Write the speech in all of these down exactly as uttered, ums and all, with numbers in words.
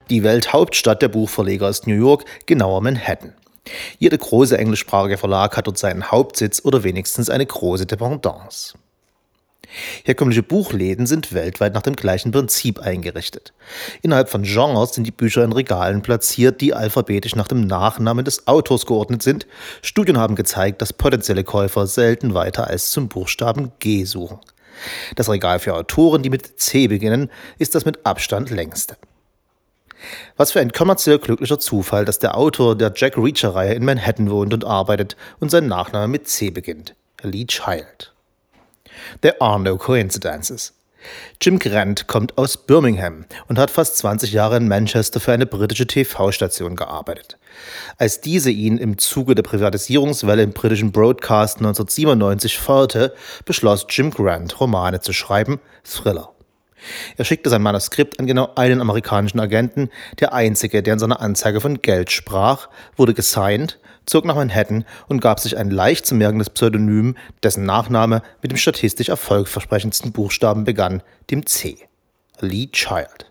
Die Welthauptstadt der Buchverleger ist New York, genauer Manhattan. Jeder große englischsprachige Verlag hat dort seinen Hauptsitz oder wenigstens eine große Dependance. Herkömmliche Buchläden sind weltweit nach dem gleichen Prinzip eingerichtet. Innerhalb von Genres sind die Bücher in Regalen platziert, die alphabetisch nach dem Nachnamen des Autors geordnet sind. Studien haben gezeigt, dass potenzielle Käufer selten weiter als zum Buchstaben G suchen. Das Regal für Autoren, die mit C beginnen, ist das mit Abstand längste. Was für ein kommerziell glücklicher Zufall, dass der Autor der Jack Reacher-Reihe in Manhattan wohnt und arbeitet und sein Nachname mit C beginnt. Lee Child. There are no coincidences. Jim Grant kommt aus Birmingham und hat fast zwanzig Jahre in Manchester für eine britische T V-Station gearbeitet. Als diese ihn im Zuge der Privatisierungswelle im britischen Broadcast neunzehnhundertsiebenundneunzig feuerte, beschloss Jim Grant, Romane zu schreiben, Thriller. Er schickte sein Manuskript an genau einen amerikanischen Agenten, der einzige, der in seiner Anzeige von Geld sprach, wurde gesigned, zog nach Manhattan und gab sich ein leicht zu merkendes Pseudonym, dessen Nachname mit dem statistisch erfolgversprechendsten Buchstaben begann, dem C. Lee Child.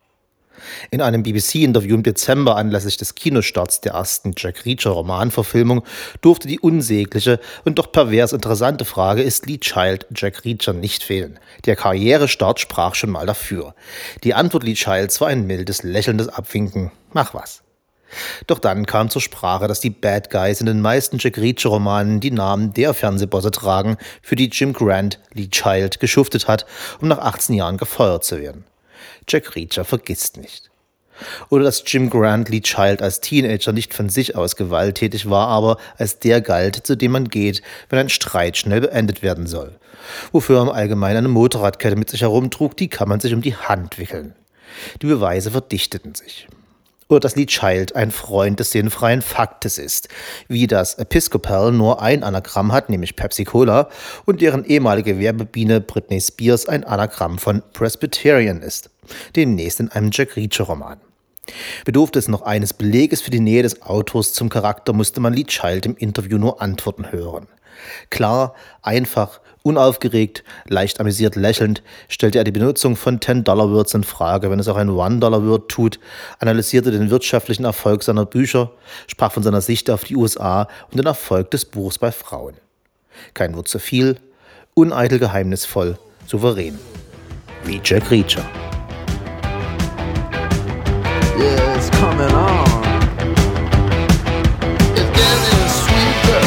In einem B B C-Interview im Dezember anlässlich des Kinostarts der ersten Jack Reacher-Romanverfilmung durfte die unsägliche und doch pervers interessante Frage, ist Lee Child Jack Reacher, nicht fehlen. Der Karrierestart sprach schon mal dafür. Die Antwort Lee Childs war ein mildes, lächelndes Abwinken. Ach was. Doch dann kam zur Sprache, dass die Bad Guys in den meisten Jack Reacher-Romanen die Namen der Fernsehbosse tragen, für die Jim Grant Lee Child geschuftet hat, um nach achtzehn Jahren gefeuert zu werden. Jack Reacher vergisst nicht. Oder dass Jim Grant Lee Child als Teenager nicht von sich aus gewalttätig war, aber als der galt, zu dem man geht, wenn ein Streit schnell beendet werden soll. Wofür er im Allgemeinen eine Motorradkette mit sich herumtrug, die kann man sich um die Hand wickeln. Die Beweise verdichteten sich. Oder dass Lee Child ein Freund des sinnfreien Faktes ist, wie das Episcopal nur ein Anagramm hat, nämlich Pepsi Cola, und deren ehemalige Werbebiene Britney Spears ein Anagramm von Presbyterian ist, demnächst in einem Jack Reacher-Roman. Bedurfte es noch eines Beleges für die Nähe des Autors zum Charakter, musste man Lee Child im Interview nur Antworten hören. Klar, einfach, unaufgeregt, leicht amüsiert lächelnd, stellte er die Benutzung von ten-Dollar-Words in Frage, wenn es auch ein one-Dollar-Word tut, analysierte den wirtschaftlichen Erfolg seiner Bücher, sprach von seiner Sicht auf die U S A und den Erfolg des Buchs bei Frauen. Kein Wort zu viel, uneitel geheimnisvoll, souverän. Wie Jack Reacher. Yeah, it's coming on. It's getting sweeter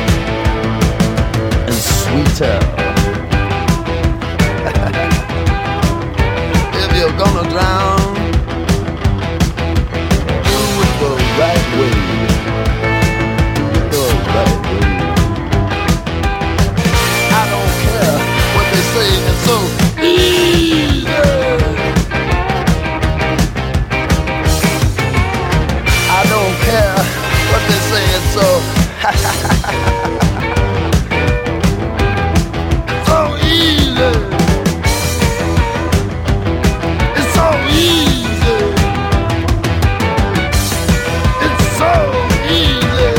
and sweeter. If you're gonna drown, do it the right way. Do it the right way. I don't care what they say, it's so easy. I don't care what they say, it's so so easy. It's so easy. It's so easy.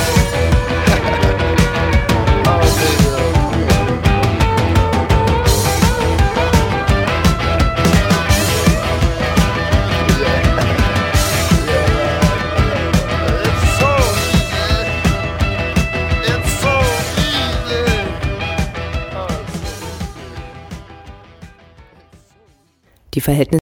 Oh, baby. Die Verhältnisse